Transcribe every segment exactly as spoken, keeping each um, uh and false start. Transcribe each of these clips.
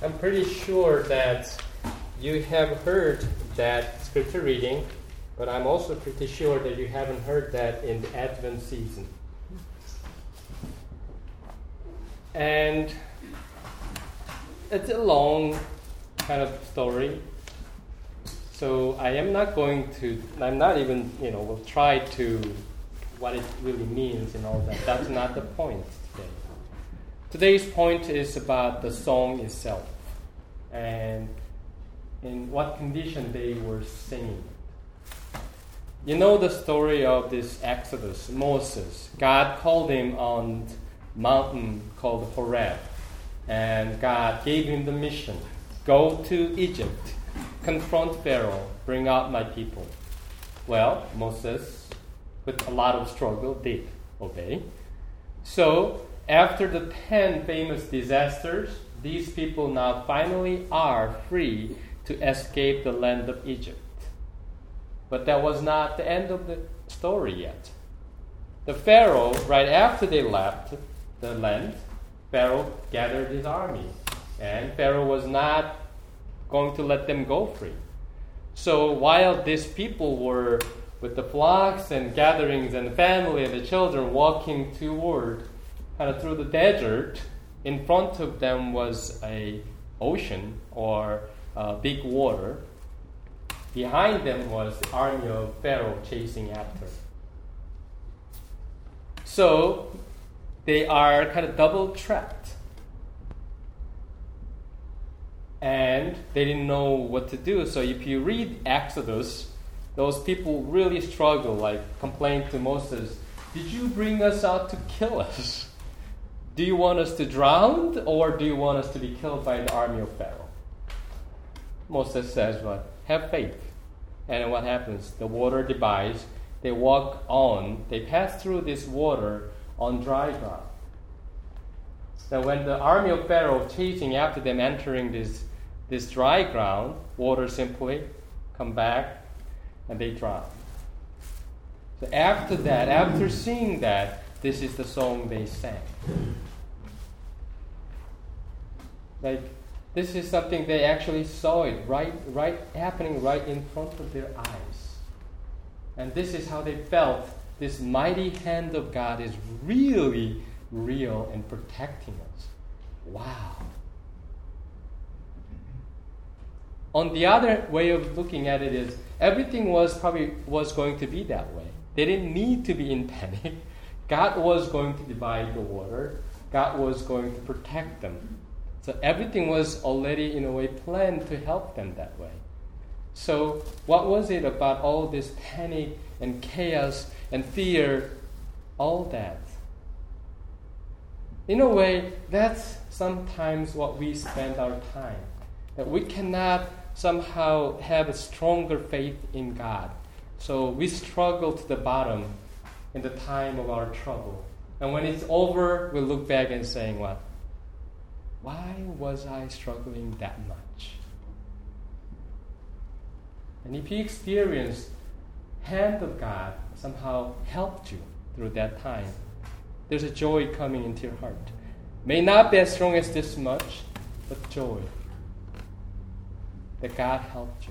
I'm pretty sure that you have heard that scripture reading, but I'm also pretty sure that you haven't heard that in the Advent season. And it's a long kind of story. So I am not going to, I'm not even, you know, will try to, what it really means and all that. That's not the point today. Today's point is about the song itself and in what condition they were singing. You know the story of this Exodus, Moses. God called him on a mountain called Horeb, and God gave him the mission, go to Egypt, confront Pharaoh, bring out my people. Well, Moses, with a lot of struggle, did obey. So, after the ten famous disasters, these people now finally are free to escape the land of Egypt. But that was not the end of the story yet. The Pharaoh, right after they left the land, Pharaoh gathered his army. And Pharaoh was not going to let them go free. So while these people were with the flocks and gatherings and the family and the children walking toward, kind of through the desert, in front of them was a ocean or uh, big water. Behind them was the army of Pharaoh chasing after. So they are kind of double trapped. And they didn't know what to do. So if you read Exodus, those people really struggle, like complain to Moses, did you bring us out to kill us? Do you want us to drown or do you want us to be killed by the army of Pharaoh? Moses says, what? Have faith. And what happens? The water divides. They walk on. They pass through this water on dry ground. So when the army of Pharaoh chasing after them, entering this, this dry ground, water simply come back and they drown. So after that, after seeing that, this is the song they sang. Like, this is something they actually saw it right, right happening right in front of their eyes. And this is how they felt this mighty hand of God is really real and protecting us. Wow. On the other way of looking at it is everything was probably was going to be that way. They didn't need to be in panic. God was going to divide the water. God was going to protect them. So everything was already, in a way, planned to help them that way. So what was it about all this panic and chaos and fear, all that? In a way, that's sometimes what we spend our time. That we cannot somehow have a stronger faith in God. So we struggle to the bottom in the time of our trouble. And when it's over, we look back and saying, what? Why was I struggling that much? And if you experience hand of God somehow helped you through that time, there's a joy coming into your heart. May not be as strong as this much, but joy that God helped you.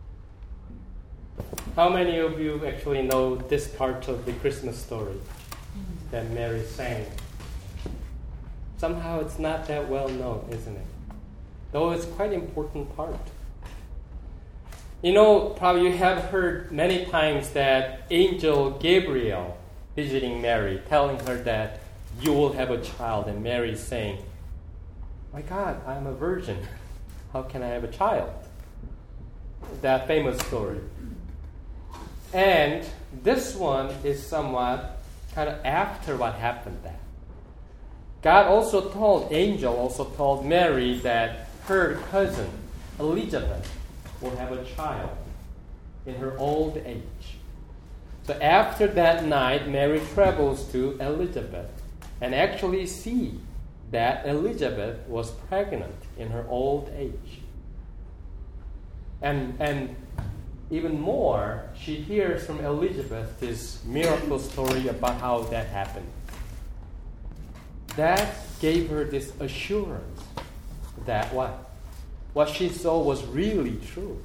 How many of you actually know this part of the Christmas story that Mary sang? Somehow it's not that well known, isn't it? Though it's quite an important part. You know, probably you have heard many times that angel Gabriel visiting Mary, telling her that you will have a child, and Mary is saying, my God, I'm a virgin. How can I have a child? That famous story. And this one is somewhat kind of after what happened there. God also told, angel also told Mary that her cousin, Elizabeth, will have a child in her old age. So after that night, Mary travels to Elizabeth and actually see that Elizabeth was pregnant in her old age. And, and even more, she hears from Elizabeth this miracle story about how that happened. That gave her this assurance that what? what she saw was really true.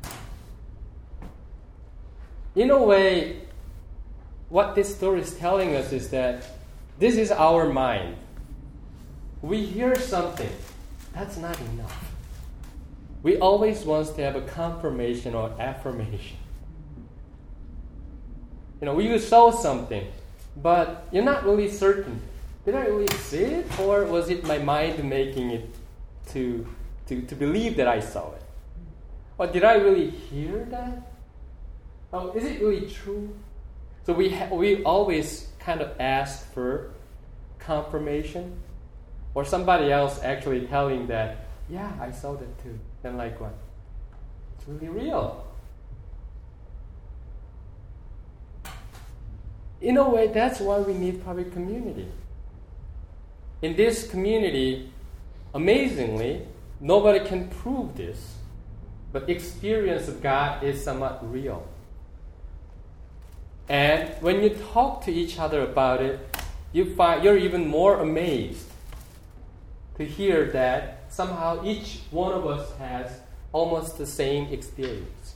In a way, what this story is telling us is that this is our mind. We hear something, that's not enough. We always want to have a confirmation or affirmation. You know, you saw something, but you're not really certain. Did I really see it, or was it my mind making it to, to, to believe that I saw it? Or did I really hear that? Oh, is it really true? So we ha- we always kind of ask for confirmation, or somebody else actually telling that, yeah, I saw that too. Then like what? It's really real. In a way, that's why we need public community. In this community, amazingly, nobody can prove this, but experience of God is somewhat real. And when you talk to each other about it, you find you're even more amazed to hear that somehow each one of us has almost the same experience.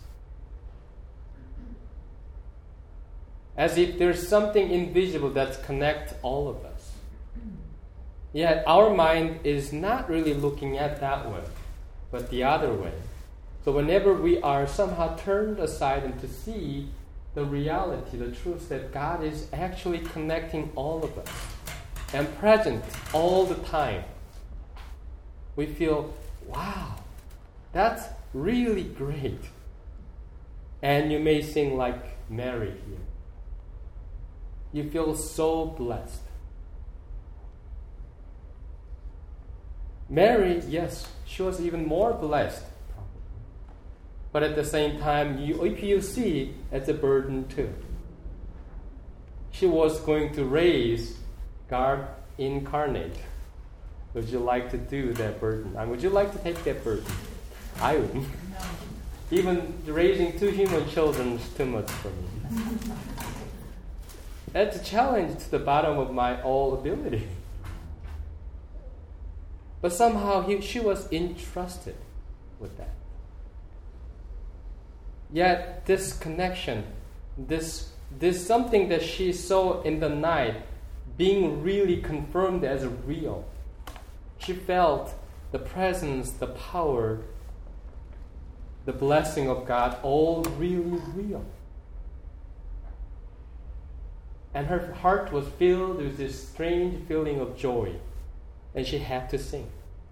As if there's something invisible that connects all of us. Yet our mind is not really looking at that way, but the other way. So whenever we are somehow turned aside and to see the reality, the truth that God is actually connecting all of us and present all the time, we feel, wow, that's really great. And you may sing like Mary here. You feel so blessed. Mary, yes, she was even more blessed. But at the same time, you, if you see, it's a burden too. She was going to raise God incarnate. Would you like to do that burden? I mean, would you like to take that burden? I wouldn't. No. Even raising two human children is too much for me. That's a challenge to the bottom of my all ability. But somehow he, she was entrusted with that. Yet this connection, this this something that she saw in the night being really confirmed as real. She felt the presence, the power, the blessing of God all really real. And her heart was filled with this strange feeling of joy. And she had to sing.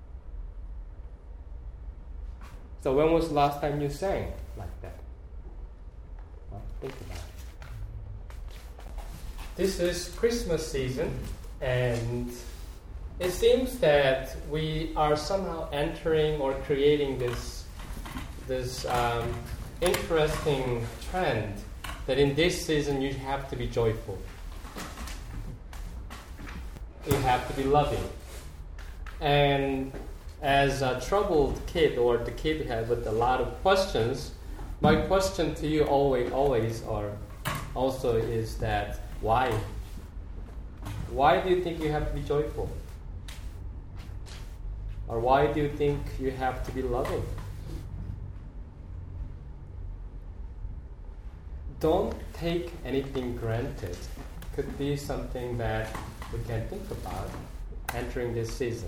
So when was the last time you sang like that? Well, think about it. This is Christmas season, and it seems that we are somehow entering or creating this this um, interesting trend that in this season you have to be joyful. You have to be loving. And as a troubled kid, or the kid had with a lot of questions, my question to you always, always, or also is that why? Why do you think you have to be joyful? Or why do you think you have to be loving? Don't take anything granted. Could be something that we can think about entering this season.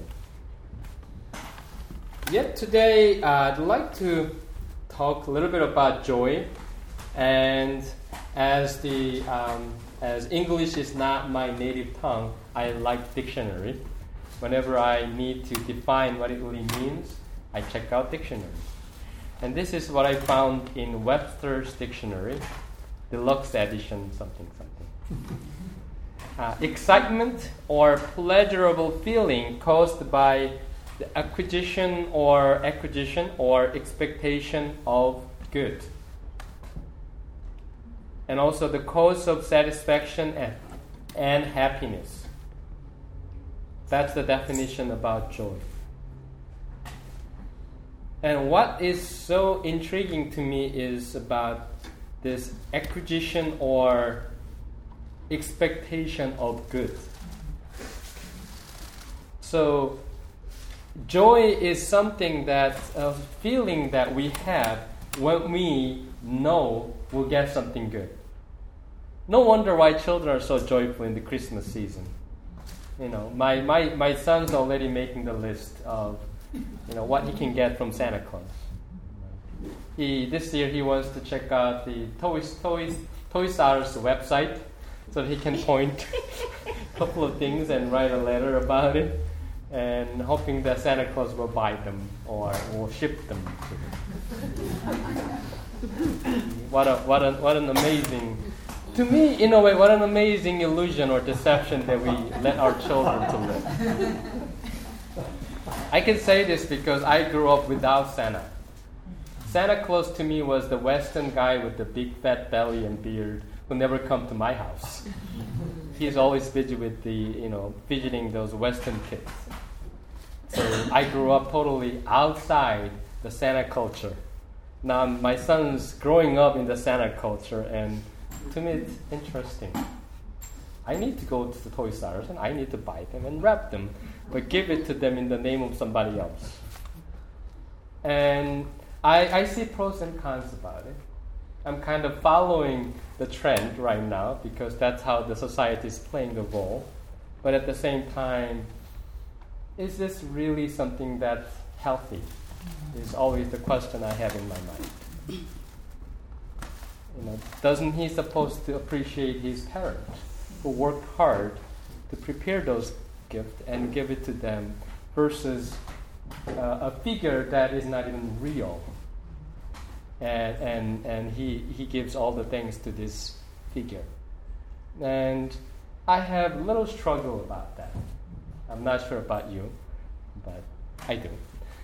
Yet today, uh, I'd like to talk a little bit about joy. And as the um, as English is not my native tongue, I like dictionary. Whenever I need to define what it really means, I check out dictionary. And this is what I found in Webster's dictionary, deluxe edition, something, something. Uh, excitement or pleasurable feeling caused by the acquisition or acquisition or expectation of good. And also the cause of satisfaction and, and happiness. That's the definition about joy. And what is so intriguing to me is about this acquisition or expectation of good. So joy is something that, a feeling that we have when we know we'll get something good. No wonder why children are so joyful in the Christmas season. You know, my, my, my son's already making the list of, you know, what he can get from Santa Claus. He this year he wants to check out the Toys Toys Toys R Us website so that he can point a couple of things and write a letter about it, and hoping that Santa Claus will buy them or will ship them to him. What a what an what an amazing, to me, in a way, what an amazing illusion or deception that we let our children to live. I can say this because I grew up without Santa. Santa Claus to me was the Western guy with the big fat belly and beard who never come to my house. He's always busy with the, you know, visiting those Western kids. So I grew up totally outside the Santa culture. Now my son's growing up in the Santa culture, and to me it's interesting. I need to go to the Toys R Us and I need to buy them and wrap them, but give it to them in the name of somebody else. And I, I see pros and cons about it. I'm kind of following the trend right now because that's how the society is playing the role. But at the same time, is this really something that's healthy? Is always the question I have in my mind. You know, doesn't he supposed to appreciate his parents who worked hard to prepare those gifts and give it to them versus uh, a figure that is not even real? And and and he, he gives all the things to this figure. And I have a little struggle about that. I'm not sure about you, but I do.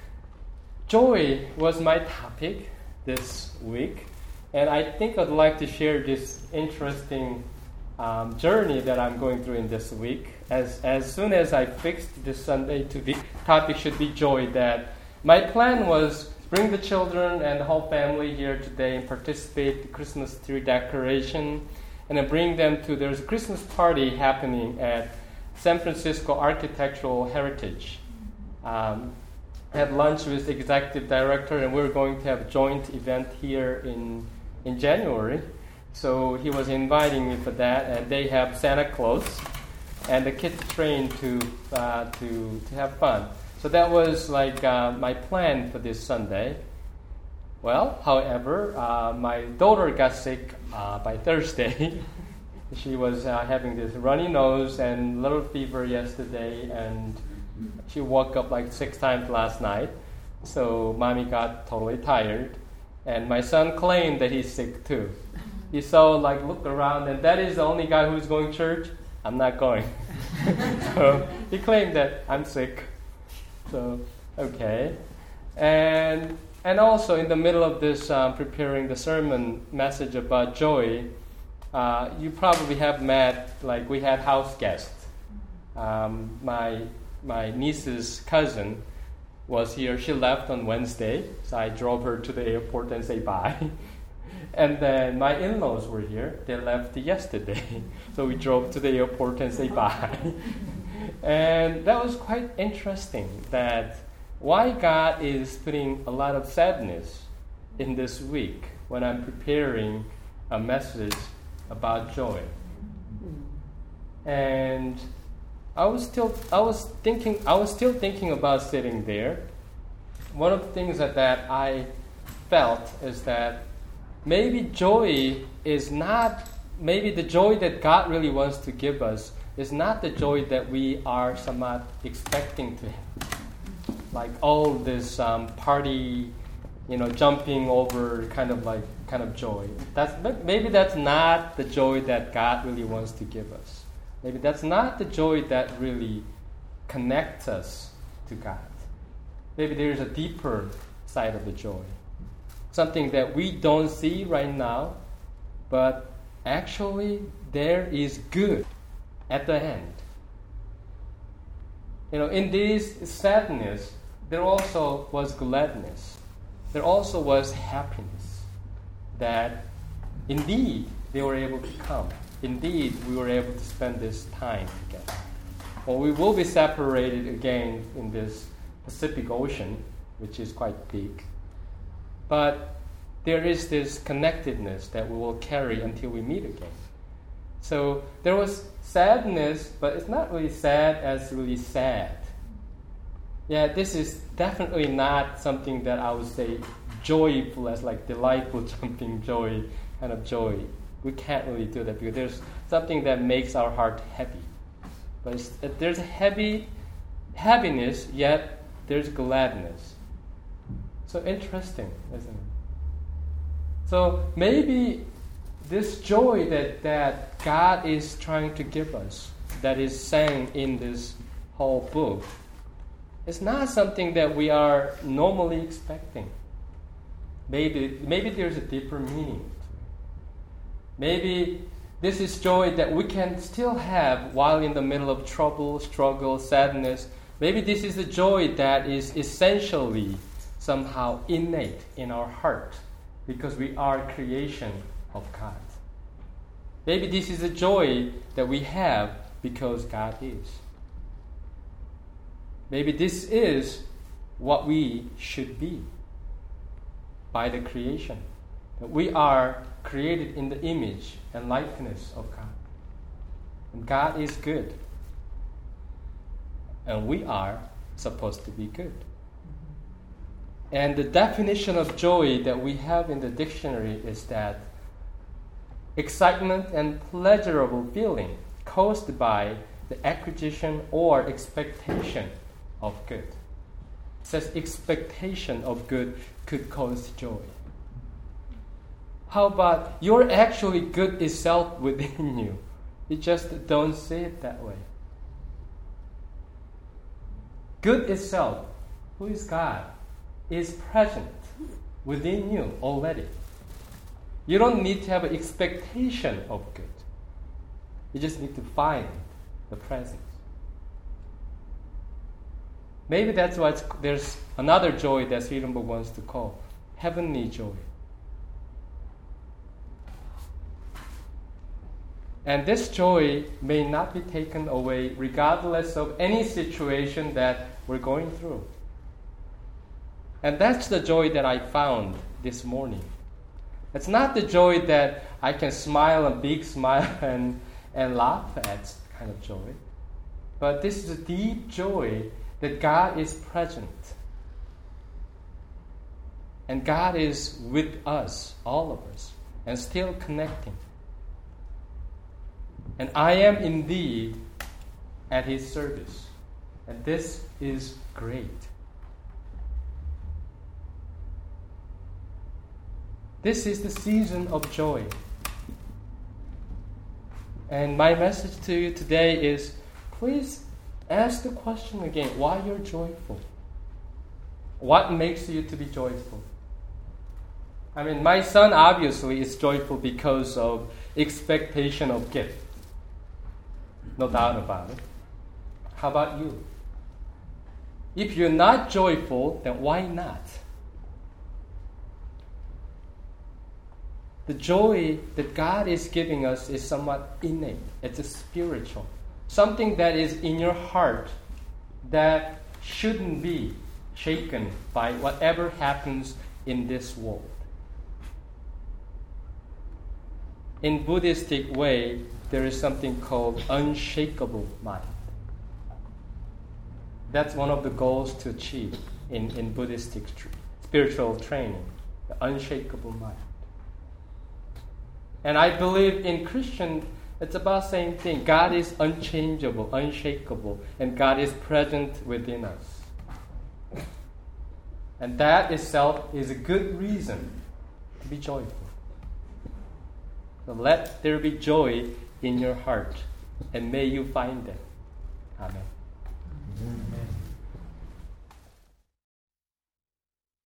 Joy was my topic this week, and I think I'd like to share this interesting um, journey that I'm going through in this week. As as soon as I fixed this Sunday to be topic should be joy, that my plan was bring the children and the whole family here today and participate in the Christmas tree decoration, and then bring them to, there's a Christmas party happening at San Francisco Architectural Heritage. Um, had lunch with the executive director, and we're going to have a joint event here in in January. So he was inviting me for that, and they have Santa Claus, and the kids trained to uh, to to have fun. So that was like uh, my plan for this Sunday. Well, however, uh, my daughter got sick uh, by Thursday. She was uh, having this runny nose and little fever yesterday, and she woke up like six times last night. So mommy got totally tired, and my son claimed that he's sick too. He saw like looked around, and that is the only guy who's going to church. I'm not going. So he claimed that I'm sick. So, okay. And and also in the middle of this, um, preparing the sermon message about joy, uh, you probably have met, like we had house guests. Um, my my niece's cousin was here. She left on Wednesday, so I drove her to the airport and say bye. And then my in-laws were here. They left yesterday, so we drove to the airport and say bye. And that was quite interesting, that why God is putting a lot of sadness in this week when I'm preparing a message about joy. And I was still I was thinking I was still thinking about sitting there. One of the things that, that I felt is that maybe joy is not maybe the joy that God really wants to give us is not the joy that we are somewhat expecting to have. Like all this um, party, you know, jumping over kind of like kind of joy. That's maybe that's not the joy that God really wants to give us. Maybe that's not the joy that really connects us to God. Maybe there's a deeper side of the joy. Something that we don't see right now, but actually there is good at the end. You know, in this sadness, there also was gladness. There also was happiness. That indeed they were able to come. Indeed we were able to spend this time together. Well, we will be separated again in this Pacific Ocean, which is quite big. But there is this connectedness that we will carry until we meet again. So there was sadness, but it's not really sad as really sad. Yeah, this is definitely not something that I would say joyful as like delightful, jumping joy, kind of joy. We can't really do that because there's something that makes our heart happy. But it's, there's a heavy heaviness, yet there's gladness. So interesting, isn't it? So maybe this joy that, that God is trying to give us, that is sang in this whole book, is not something that we are normally expecting. Maybe, maybe there's a deeper meaning. Maybe this is joy that we can still have while in the middle of trouble, struggle, sadness. Maybe this is a joy that is essentially somehow innate in our heart because we are creation of God. Maybe this is a joy that we have because God is. Maybe this is what we should be by the creation. That we are created in the image and likeness of God. And God is good. And we are supposed to be good. And the definition of joy that we have in the dictionary is that excitement and pleasurable feeling caused by the acquisition or expectation of good. It says expectation of good could cause joy. How about you're actually good itself within you? You just don't see it that way. Good itself, who is God, is present within you already. You don't need to have an expectation of good. You just need to find the presence. Maybe that's why it's, there's another joy that Swedenborg wants to call heavenly joy. And this joy may not be taken away regardless of any situation that we're going through. And that's the joy that I found this morning. It's not the joy that I can smile a big smile and, and laugh at kind of joy. But this is a deep joy that God is present. And God is with us, all of us, and still connecting. And I am indeed at His service. And this is great. This is the season of joy. And my message to you today is, please ask the question again, why you're joyful? What makes you to be joyful? I mean, my son obviously is joyful because of expectation of gift. No doubt about it. How about you? If you're not joyful, then why not? The joy that God is giving us is somewhat innate. It's a spiritual. Something that is in your heart that shouldn't be shaken by whatever happens in this world. In Buddhistic way, there is something called unshakable mind. That's one of the goals to achieve in, in Buddhistic tr- spiritual training, the unshakable mind. And I believe in Christian, it's about the same thing. God is unchangeable, unshakable, and God is present within us. And that itself is a good reason to be joyful. So let there be joy in your heart, and may you find it. Amen. Amen.